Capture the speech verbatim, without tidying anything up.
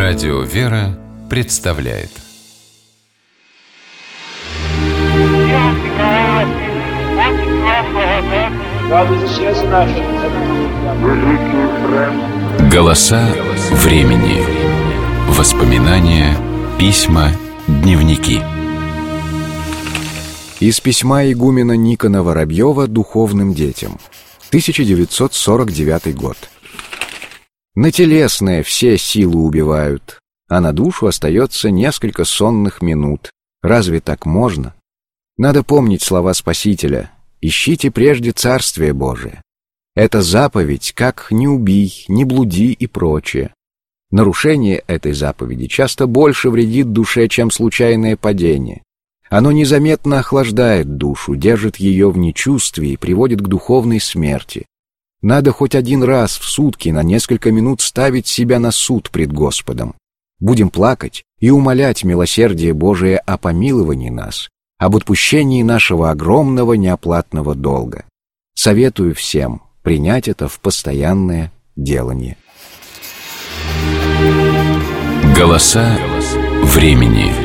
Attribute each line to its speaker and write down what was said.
Speaker 1: Радио «Вера» представляет «Голоса времени». Воспоминания, письма, дневники.
Speaker 2: Из письма игумена Никона Воробьева духовным детям. тысяча девятьсот сорок девятый год. На телесное все силы убивают, а на душу остается несколько сонных минут. Разве так можно? Надо помнить слова Спасителя: «Ищите прежде Царствие Божие». Это заповедь, как «не убий», «не блуди» и прочее. Нарушение этой заповеди часто больше вредит душе, чем случайное падение. Оно незаметно охлаждает душу, держит ее в нечувствии и приводит к духовной смерти. Надо хоть один раз в сутки на несколько минут ставить себя на суд пред Господом. Будем плакать и умолять милосердие Божие о помиловании нас, об отпущении нашего огромного неоплатного долга. Советую всем принять это в постоянное делание.
Speaker 1: Голоса времени.